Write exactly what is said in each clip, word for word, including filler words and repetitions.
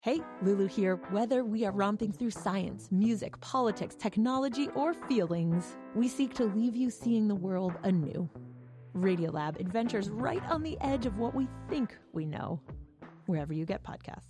Hey, Lulu here. Whether we are romping through science, music, politics, technology, or feelings, we seek to leave you seeing the world anew. Radiolab adventures right on the edge of what we think we know, wherever you get podcasts.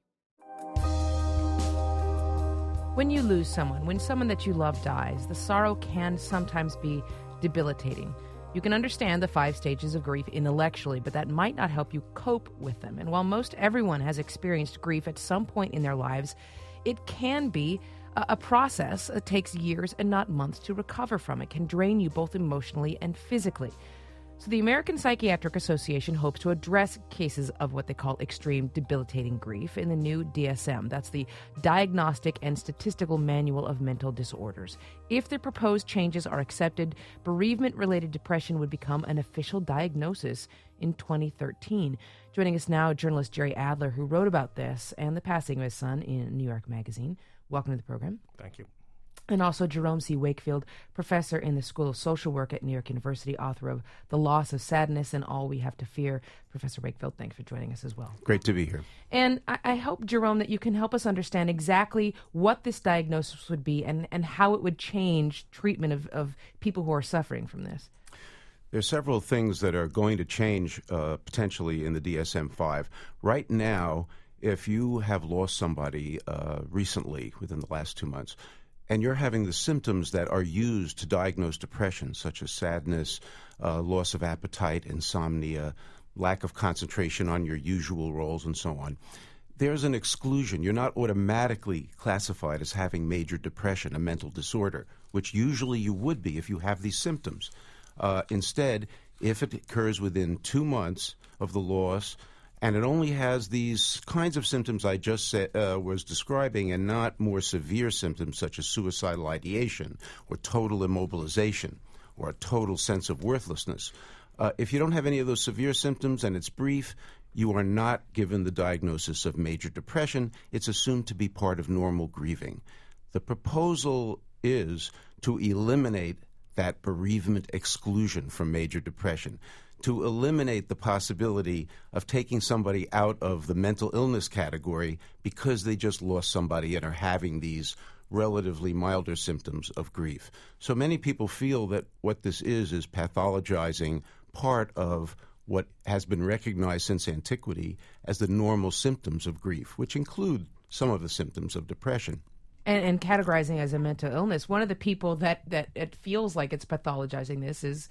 When you lose someone, when someone that you love dies, the sorrow can sometimes be debilitating. You can understand the five stages of grief intellectually, but that might not help you cope with them. And while most everyone has experienced grief at some point in their lives, it can be a, a process that takes years and not months to recover from. It can drain you both emotionally and physically. So the American Psychiatric Association hopes to address cases of what they call extreme debilitating grief in the new D S M. That's the Diagnostic and Statistical Manual of Mental Disorders. If the proposed changes are accepted, bereavement-related depression would become an official diagnosis in twenty thirteen. Joining us now, journalist Jerry Adler, who wrote about this and the passing of his son in New York Magazine. Welcome to the program. Thank you. And also Jerome C. Wakefield, professor in the School of Social Work at New York University, author of The Loss of Sadness and All We Have to Fear. Professor Wakefield, thanks for joining us as well. Great to be here. And I, I hope, Jerome, that you can help us understand exactly what this diagnosis would be and, and how it would change treatment of, of people who are suffering from this. There are several things that are going to change uh, potentially in the D S M five. Right now, if you have lost somebody uh, recently within the last two months, and you're having the symptoms that are used to diagnose depression, such as sadness, uh, loss of appetite, insomnia, lack of concentration on your usual roles, and so on, there's an exclusion. You're not automatically classified as having major depression, a mental disorder, which usually you would be if you have these symptoms. Uh, instead, if it occurs within two months of the loss, and it only has these kinds of symptoms I just said, uh, was describing, and not more severe symptoms such as suicidal ideation or total immobilization or a total sense of worthlessness. Uh, if you don't have any of those severe symptoms and it's brief, you are not given the diagnosis of major depression. It's assumed to be part of normal grieving. The proposal is to eliminate that bereavement exclusion from major depression, to eliminate the possibility of taking somebody out of the mental illness category because they just lost somebody and are having these relatively milder symptoms of grief. So many people feel that what this is is pathologizing part of what has been recognized since antiquity as the normal symptoms of grief, which include some of the symptoms of depression. And, and categorizing as a mental illness. One of the people that, that it feels like it's pathologizing this is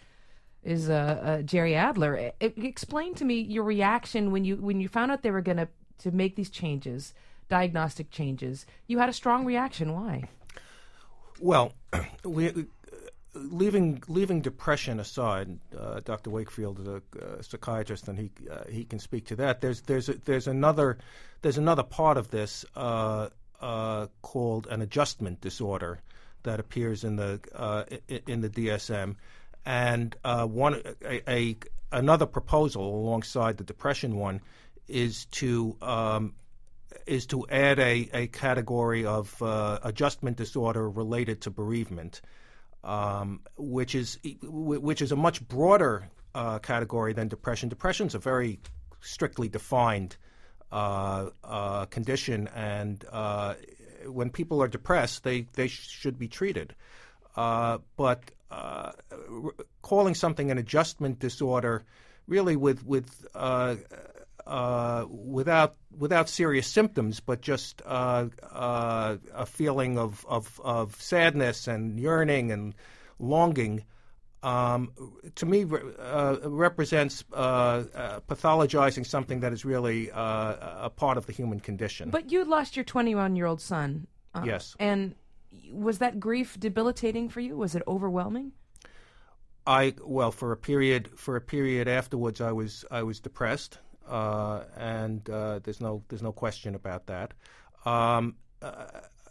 is uh, uh, Jerry Adler. It, it, explain to me your reaction when you when you found out they were going to to make these changes, diagnostic changes. You had a strong reaction. Why? Well, we, leaving leaving depression aside, uh, Doctor Wakefield is a uh, psychiatrist, and he uh, he can speak to that. There's there's a, there's another there's another part of this uh, uh, called an adjustment disorder that appears in the uh, in the D S M. And uh, one a, a another proposal alongside the depression one is to um, is to add a, a category of uh, adjustment disorder related to bereavement, um, which is which is a much broader uh, category than depression. Depression is a very strictly defined uh, uh, condition, and uh, when people are depressed, they they sh- should be treated. Uh, but uh, r- calling something an adjustment disorder, really with with uh, uh, without without serious symptoms, but just uh, uh, a feeling of, of of sadness and yearning and longing, um, to me uh, represents uh, uh, pathologizing something that is really uh, a part of the human condition. But you lost your twenty-one-year-old son. Uh, yes, and. Was that grief debilitating for you? Was it overwhelming? I well for a period for a period afterwards I was I was depressed, uh, and uh, there's no there's no question about that. Um, uh,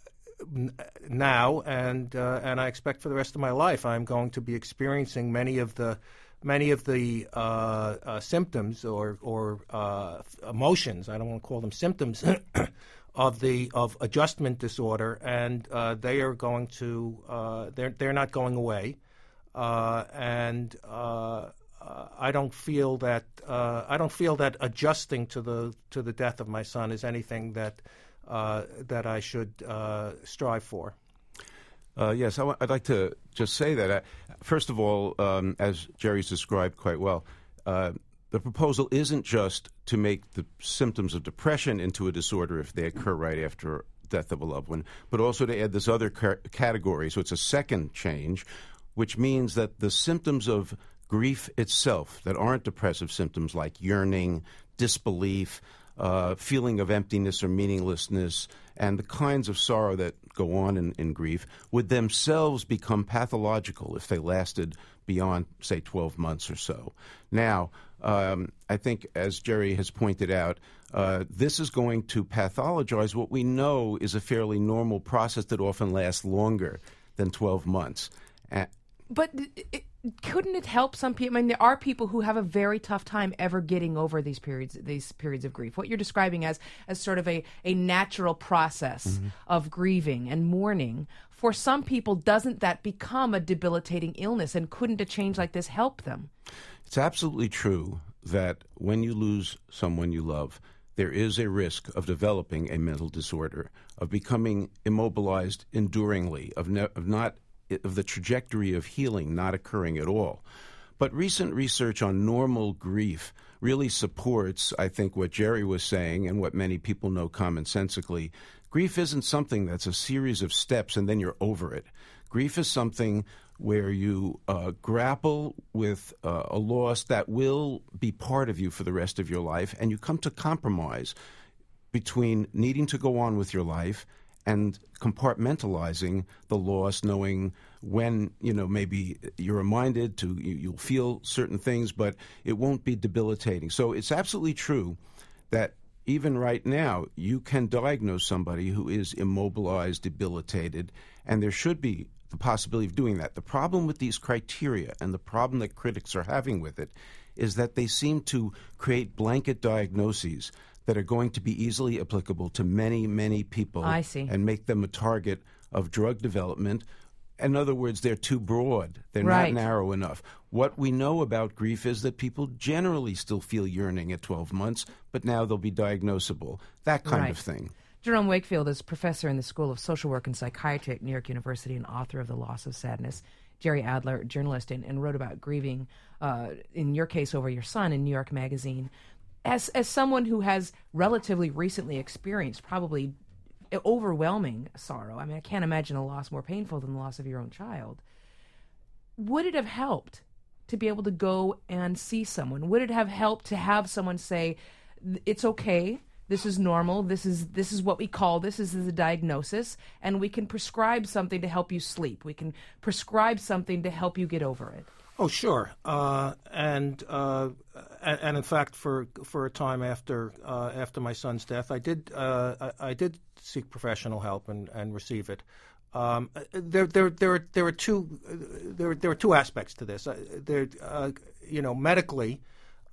now and uh, and I expect for the rest of my life I'm going to be experiencing many of the many of the uh, uh, symptoms or or uh, emotions. I don't want to call them symptoms. Of the of adjustment disorder, and uh, they are going to uh, they're they're not going away, uh, and uh, uh, I don't feel that uh, I don't feel that adjusting to the to the death of my son is anything that uh, that I should uh, strive for. Uh, yes, I w- I'd like to just say that. Uh, first of all, um, as Jerry's described quite well, uh, the proposal isn't just to make the symptoms of depression into a disorder if they occur right after death of a loved one, but also to add this other ca- category. So it's a second change, which means that the symptoms of grief itself that aren't depressive symptoms like yearning, disbelief, uh, feeling of emptiness or meaninglessness, and the kinds of sorrow that go on in, in grief would themselves become pathological if they lasted beyond, say, twelve months or so. Now, um, I think, as Jerry has pointed out, uh, this is going to pathologize what we know is a fairly normal process that often lasts longer than twelve months. Uh, But it, couldn't it help some people? I mean, there are people who have a very tough time ever getting over these periods, these periods of grief. What you're describing as as sort of a, a natural process mm-hmm. of grieving and mourning. For some people, doesn't that become a debilitating illness? And couldn't a change like this help them? It's absolutely true that when you lose someone you love, there is a risk of developing a mental disorder, of becoming immobilized enduringly, of, ne- of not of the trajectory of healing not occurring at all. But recent research on normal grief really supports, I think, what Jerry was saying and what many people know commonsensically. Grief isn't something that's a series of steps and then you're over it. Grief is something where you uh, grapple with uh, a loss that will be part of you for the rest of your life, and you come to compromise between needing to go on with your life and compartmentalizing the loss, knowing when, you know, maybe you're reminded to, you, you'll feel certain things, but it won't be debilitating. So it's absolutely true that even right now, you can diagnose somebody who is immobilized, debilitated, and there should be the possibility of doing that. The problem with these criteria and the problem that critics are having with it is that they seem to create blanket diagnoses that are going to be easily applicable to many, many people. I see. And make them a target of drug development. In other words, they're too broad. They're right. not narrow enough. What we know about grief is that people generally still feel yearning at twelve months, but now they'll be diagnosable. That kind right. of thing. Jerome Wakefield is professor in the School of Social Work and Psychiatry at New York University and author of The Loss of Sadness. Jerry Adler, journalist, and, and wrote about grieving, uh, in your case, over your son in New York Magazine. As as someone who has relatively recently experienced probably overwhelming sorrow, I mean, I can't imagine a loss more painful than the loss of your own child. Would it have helped to be able to go and see someone? Would it have helped to have someone say, it's okay, this is normal, this is this is what we call this, this is a diagnosis, and we can prescribe something to help you sleep. We can prescribe something to help you get over it. Oh, sure, uh, and, uh, and and in fact, for for a time after uh, after my son's death, I did uh, I, I did seek professional help and, and receive it. Um, there there there are there are two there there are two aspects to this. There, uh, you know, medically,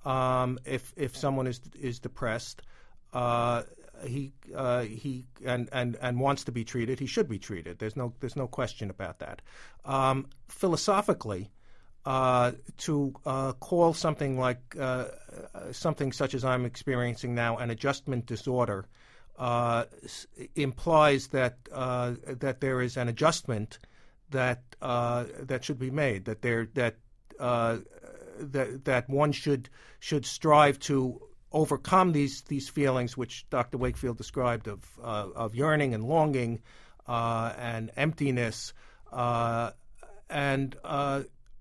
um, if if someone is is depressed, uh, he uh, he and, and, and wants to be treated, he should be treated. There's no there's no question about that. Um, philosophically. Uh, to uh, call something like uh, something such as I'm experiencing now an adjustment disorder uh, s- implies that uh, that there is an adjustment that uh, that should be made. That there that uh, that that one should should strive to overcome these these feelings, which Doctor Wakefield described of uh, of yearning and longing uh, and emptiness uh, and. Uh,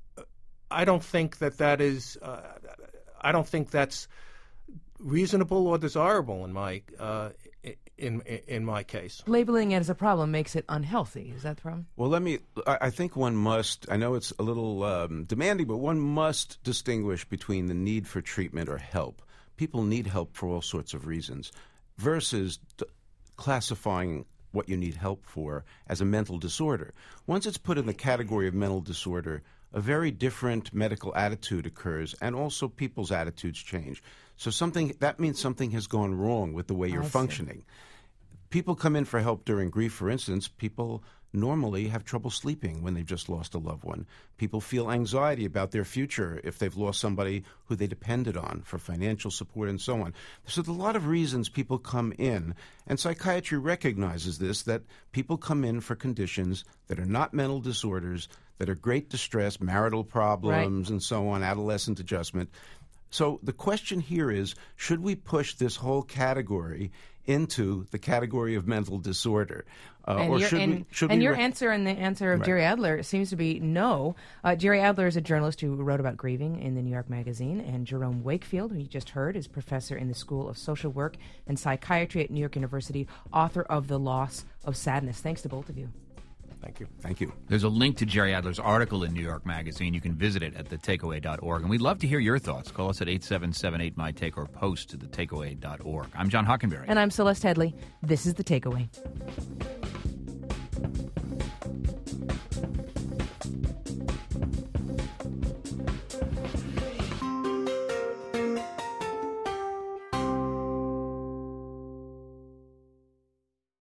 I don't think that that is. Uh, I don't think that's reasonable or desirable in my uh, in in my case. Labeling it as a problem makes it unhealthy. Is that the problem? Well, let me. I think one must. I know it's a little um, demanding, but one must distinguish between the need for treatment or help. People need help for all sorts of reasons, versus d- classifying what you need help for as a mental disorder. Once it's put in the category of mental disorder, a very different medical attitude occurs, and also people's attitudes change. So something that means something has gone wrong with the way you're I functioning. see. People come in for help during grief, for instance. People normally have trouble sleeping when they've just lost a loved one. People feel anxiety about their future if they've lost somebody who they depended on for financial support and so on. So there's a lot of reasons people come in, and psychiatry recognizes this, that people come in for conditions that are not mental disorders, that are great distress, marital problems, right, and so on, adolescent adjustment. So the question here is, should we push this whole category into the category of mental disorder? Uh, and or your, should and, we, should and we your re- answer and the answer of Right. Jerry Adler seems to be no. Uh, Jerry Adler is a journalist who wrote about grieving in the New York Magazine, and Jerome Wakefield, who you just heard, is professor in the School of Social Work and Psychiatry at New York University, author of The Loss of Sadness. Thanks to both of you. Thank you. Thank you. There's a link to Jerry Adler's article in New York Magazine. You can visit it at the takeaway dot org. And we'd love to hear your thoughts. Call us at eight seven seven eight, M Y T A K E or post to the takeaway dot org. I'm John Hockenberry. And I'm Celeste Headley. This is The Takeaway.